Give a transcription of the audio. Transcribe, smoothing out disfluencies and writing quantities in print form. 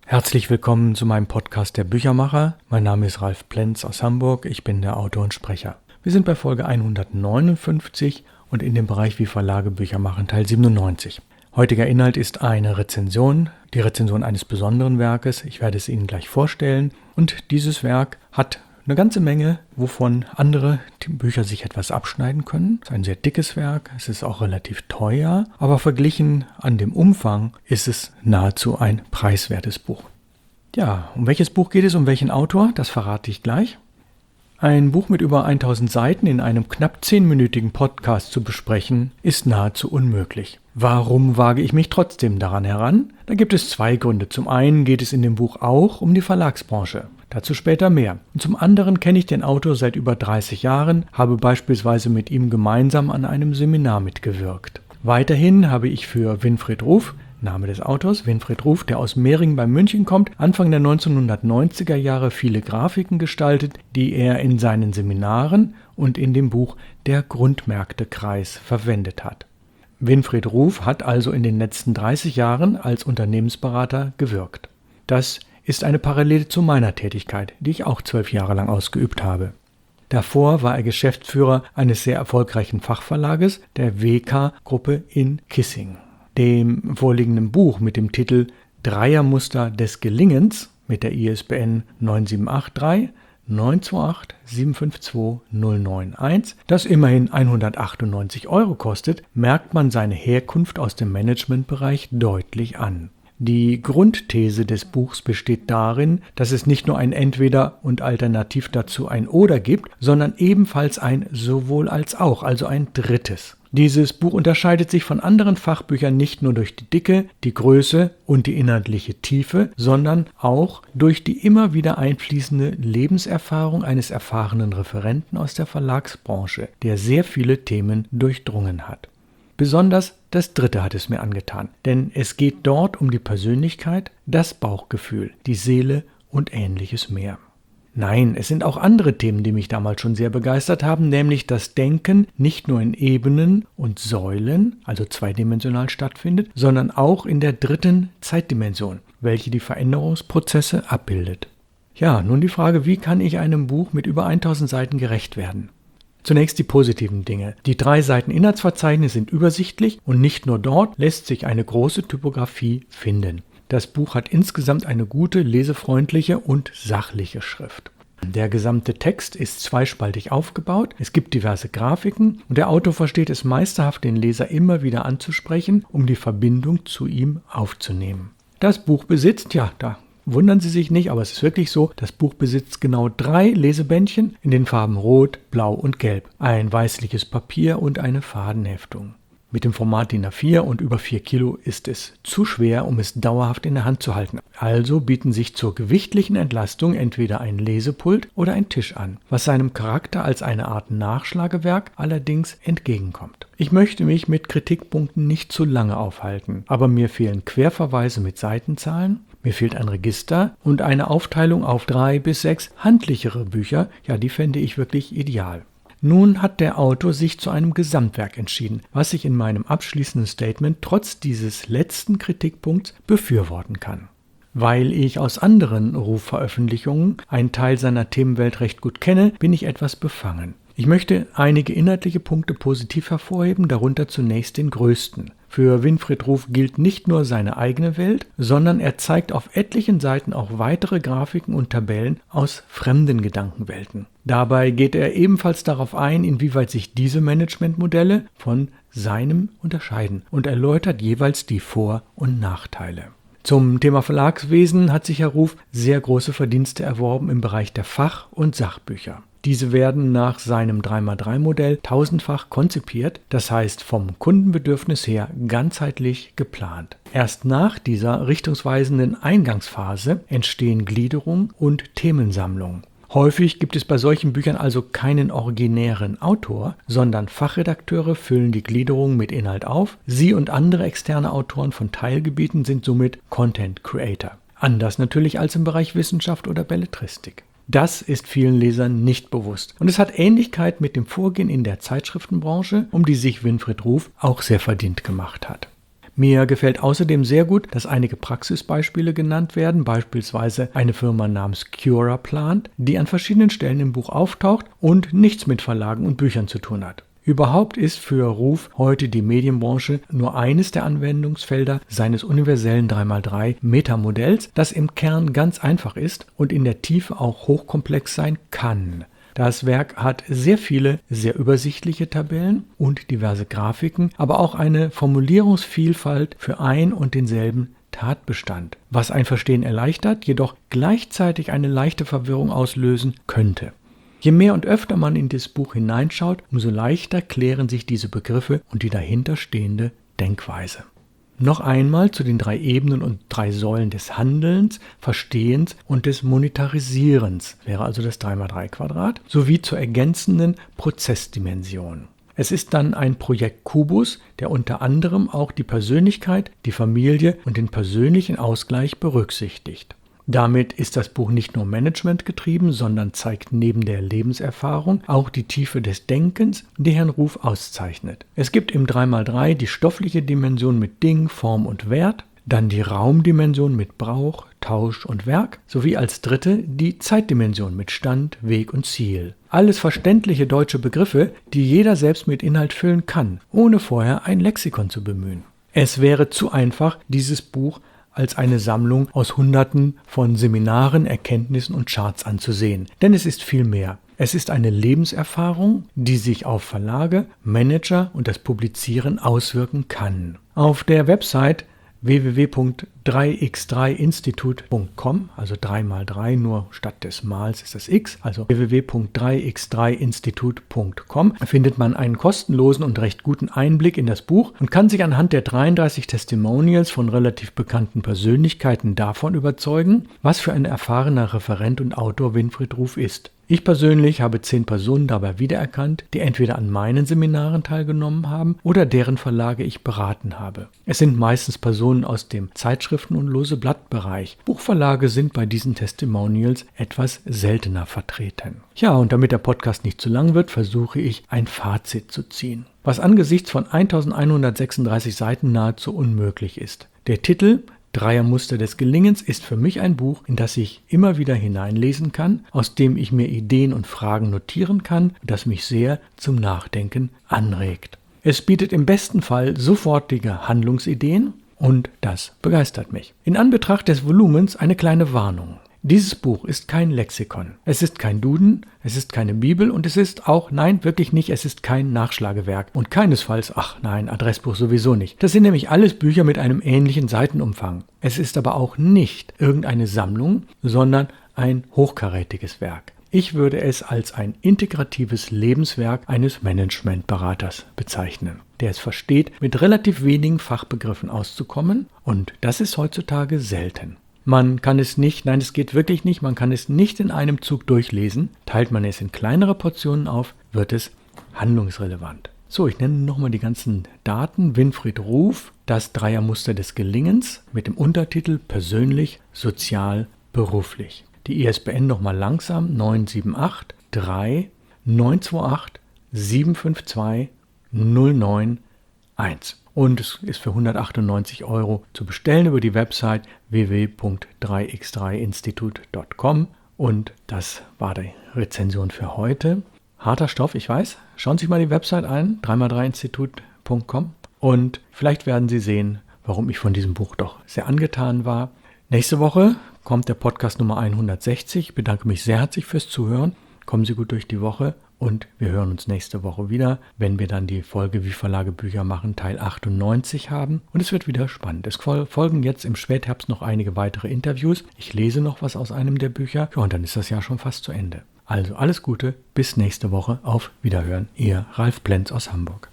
Herzlich willkommen zu meinem Podcast Der Büchermacher. Mein Name ist Ralf Plenz aus Hamburg. Ich bin der Autor und Sprecher. Wir sind bei Folge 159 und in dem Bereich Wie Verlage Bücher machen, Teil 97. Heutiger Inhalt ist eine Rezension, die Rezension eines besonderen Werkes. Ich werde es Ihnen gleich vorstellen. Und dieses Werk hat eine ganze Menge, wovon andere Bücher sich etwas abschneiden können. Es ist ein sehr dickes Werk, es ist auch relativ teuer, aber verglichen an dem Umfang ist es nahezu ein preiswertes Buch. Ja, um welches Buch geht es, um welchen Autor? Das verrate ich gleich. Ein Buch mit über 1000 Seiten in einem knapp 10-minütigen Podcast zu besprechen, ist nahezu unmöglich. Warum wage ich mich trotzdem daran heran? Da gibt es zwei Gründe. Zum einen geht es in dem Buch auch um die Verlagsbranche. Dazu später mehr. Und zum anderen kenne ich den Autor seit über 30 Jahren, habe beispielsweise mit ihm gemeinsam an einem Seminar mitgewirkt. Weiterhin habe ich für Winfried Ruf, Name des Autors, Winfried Ruf, der aus Mehring bei München kommt, Anfang der 1990er Jahre viele Grafiken gestaltet, die er in seinen Seminaren und in dem Buch Der Grundmärktekreis verwendet hat. Winfried Ruf hat also in den letzten 30 Jahren als Unternehmensberater gewirkt. Das ist eine Parallele zu meiner Tätigkeit, die ich auch 12 Jahre lang ausgeübt habe. Davor war er Geschäftsführer eines sehr erfolgreichen Fachverlages, der WK-Gruppe in Kissing. Dem vorliegenden Buch mit dem Titel Dreiermuster des Gelingens mit der ISBN 9783 928 752 091, das immerhin 198 € kostet, merkt man seine Herkunft aus dem Managementbereich deutlich an. Die Grundthese des Buchs besteht darin, dass es nicht nur ein Entweder und alternativ dazu ein Oder gibt, sondern ebenfalls ein Sowohl als auch, also ein drittes. Dieses Buch unterscheidet sich von anderen Fachbüchern nicht nur durch die Dicke, die Größe und die inhaltliche Tiefe, sondern auch durch die immer wieder einfließende Lebenserfahrung eines erfahrenen Referenten aus der Verlagsbranche, der sehr viele Themen durchdrungen hat. Besonders das dritte hat es mir angetan, denn es geht dort um die Persönlichkeit, das Bauchgefühl, die Seele und ähnliches mehr. Nein, es sind auch andere Themen, die mich damals schon sehr begeistert haben, nämlich das Denken nicht nur in Ebenen und Säulen, also zweidimensional stattfindet, sondern auch in der dritten Zeitdimension, welche die Veränderungsprozesse abbildet. Ja, nun die Frage, wie kann ich einem Buch mit über 1000 Seiten gerecht werden? Zunächst die positiven Dinge. Die 3 Seiten Inhaltsverzeichnis sind übersichtlich und nicht nur dort lässt sich eine große Typografie finden. Das Buch hat insgesamt eine gute, lesefreundliche und sachliche Schrift. Der gesamte Text ist zweispaltig aufgebaut, es gibt diverse Grafiken und der Autor versteht es meisterhaft, den Leser immer wieder anzusprechen, um die Verbindung zu ihm aufzunehmen. Das Buch besitzt, da wundern Sie sich nicht, aber es ist wirklich so, das Buch besitzt genau 3 Lesebändchen in den Farben Rot, Blau und Gelb, ein weißliches Papier und eine Fadenheftung. Mit dem Format DIN A4 und über 4 Kilo ist es zu schwer, um es dauerhaft in der Hand zu halten. Also bieten sich zur gewichtlichen Entlastung entweder ein Lesepult oder ein Tisch an, was seinem Charakter als eine Art Nachschlagewerk allerdings entgegenkommt. Ich möchte mich mit Kritikpunkten nicht zu lange aufhalten, aber mir fehlen Querverweise mit Seitenzahlen, mir fehlt ein Register und eine Aufteilung auf 3 bis 6 handlichere Bücher, die fände ich wirklich ideal. Nun hat der Autor sich zu einem Gesamtwerk entschieden, was ich in meinem abschließenden Statement trotz dieses letzten Kritikpunkts befürworten kann. Weil ich aus anderen Ruf-Veröffentlichungen einen Teil seiner Themenwelt recht gut kenne, bin ich etwas befangen. Ich möchte einige inhaltliche Punkte positiv hervorheben, darunter zunächst den größten. Für Winfried Ruf gilt nicht nur seine eigene Welt, sondern er zeigt auf etlichen Seiten auch weitere Grafiken und Tabellen aus fremden Gedankenwelten. Dabei geht er ebenfalls darauf ein, inwieweit sich diese Managementmodelle von seinem unterscheiden und erläutert jeweils die Vor- und Nachteile. Zum Thema Verlagswesen hat sich Herr Ruf sehr große Verdienste erworben im Bereich der Fach- und Sachbücher. Diese werden nach seinem 3x3-Modell tausendfach konzipiert, das heißt vom Kundenbedürfnis her ganzheitlich geplant. Erst nach dieser richtungsweisenden Eingangsphase entstehen Gliederung und Themensammlung. Häufig gibt es bei solchen Büchern also keinen originären Autor, sondern Fachredakteure füllen die Gliederung mit Inhalt auf. Sie und andere externe Autoren von Teilgebieten sind somit Content Creator. Anders natürlich als im Bereich Wissenschaft oder Belletristik. Das ist vielen Lesern nicht bewusst. Und es hat Ähnlichkeit mit dem Vorgehen in der Zeitschriftenbranche, um die sich Winfried Ruf auch sehr verdient gemacht hat. Mir gefällt außerdem sehr gut, dass einige Praxisbeispiele genannt werden, beispielsweise eine Firma namens Curaplant, die an verschiedenen Stellen im Buch auftaucht und nichts mit Verlagen und Büchern zu tun hat. Überhaupt ist für Ruf heute die Medienbranche nur eines der Anwendungsfelder seines universellen 3x3 Metamodells, das im Kern ganz einfach ist und in der Tiefe auch hochkomplex sein kann. Das Werk hat sehr viele, sehr übersichtliche Tabellen und diverse Grafiken, aber auch eine Formulierungsvielfalt für ein und denselben Tatbestand, was ein Verstehen erleichtert, jedoch gleichzeitig eine leichte Verwirrung auslösen könnte. Je mehr und öfter man in das Buch hineinschaut, umso leichter klären sich diese Begriffe und die dahinterstehende Denkweise. Noch einmal zu den 3 Ebenen und 3 Säulen des Handelns, Verstehens und des Monetarisierens, wäre also das 3x3-Quadrat, sowie zur ergänzenden Prozessdimension. Es ist dann ein Projekt Kubus, der unter anderem auch die Persönlichkeit, die Familie und den persönlichen Ausgleich berücksichtigt. Damit ist das Buch nicht nur managementgetrieben, sondern zeigt neben der Lebenserfahrung auch die Tiefe des Denkens, die Herrn Ruf auszeichnet. Es gibt im 3x3 die stoffliche Dimension mit Ding, Form und Wert, dann die Raumdimension mit Brauch, Tausch und Werk, sowie als dritte die Zeitdimension mit Stand, Weg und Ziel. Alles verständliche deutsche Begriffe, die jeder selbst mit Inhalt füllen kann, ohne vorher ein Lexikon zu bemühen. Es wäre zu einfach, dieses Buch als eine Sammlung aus Hunderten von Seminaren, Erkenntnissen und Charts anzusehen. Denn es ist viel mehr. Es ist eine Lebenserfahrung, die sich auf Verlage, Manager und das Publizieren auswirken kann. Auf der Website www.3x3institut.com, also 3x3, nur statt des Mals ist das X, also www.3x3institut.com, findet man einen kostenlosen und recht guten Einblick in das Buch und kann sich anhand der 33 Testimonials von relativ bekannten Persönlichkeiten davon überzeugen, was für ein erfahrener Referent und Autor Winfried Ruf ist. Ich persönlich habe 10 Personen dabei wiedererkannt, die entweder an meinen Seminaren teilgenommen haben oder deren Verlage ich beraten habe. Es sind meistens Personen aus dem Zeitschriften- und Lose-Blatt-Bereich. Buchverlage sind bei diesen Testimonials etwas seltener vertreten. Ja, und damit der Podcast nicht zu lang wird, versuche ich ein Fazit zu ziehen, was angesichts von 1136 Seiten nahezu unmöglich ist. Der Titel Dreiermuster des Gelingens ist für mich ein Buch, in das ich immer wieder hineinlesen kann, aus dem ich mir Ideen und Fragen notieren kann, das mich sehr zum Nachdenken anregt. Es bietet im besten Fall sofortige Handlungsideen und das begeistert mich. In Anbetracht des Volumens eine kleine Warnung. Dieses Buch ist kein Lexikon. Es ist kein Duden, es ist keine Bibel und es ist auch, nein, wirklich nicht, es ist kein Nachschlagewerk. Und keinesfalls, Adressbuch sowieso nicht. Das sind nämlich alles Bücher mit einem ähnlichen Seitenumfang. Es ist aber auch nicht irgendeine Sammlung, sondern ein hochkarätiges Werk. Ich würde es als ein integratives Lebenswerk eines Managementberaters bezeichnen, der es versteht, mit relativ wenigen Fachbegriffen auszukommen und das ist heutzutage selten. Man kann es nicht, nein, es geht wirklich nicht, man kann es nicht in einem Zug durchlesen. Teilt man es in kleinere Portionen auf, wird es handlungsrelevant. So, ich nenne nochmal die ganzen Daten. Winfried Ruf, das Dreiermuster des Gelingens mit dem Untertitel Persönlich, Sozial, Beruflich. Die ISBN nochmal langsam 978 3 928 752 091. Und es ist für 198 € zu bestellen über die Website www.3x3institut.com. Und das war die Rezension für heute. Harter Stoff, ich weiß. Schauen Sie sich mal die Website ein, 3x3institut.com. Und vielleicht werden Sie sehen, warum ich von diesem Buch doch sehr angetan war. Nächste Woche kommt der Podcast Nummer 160. Ich bedanke mich sehr herzlich fürs Zuhören. Kommen Sie gut durch die Woche. Und wir hören uns nächste Woche wieder, wenn wir dann die Folge Wie Verlage Bücher machen, Teil 98 haben. Und es wird wieder spannend. Es folgen jetzt im Spätherbst noch einige weitere Interviews. Ich lese noch was aus einem der Bücher. Ja, und dann ist das Jahr schon fast zu Ende. Also alles Gute, bis nächste Woche. Auf Wiederhören. Ihr Ralf Plenz aus Hamburg.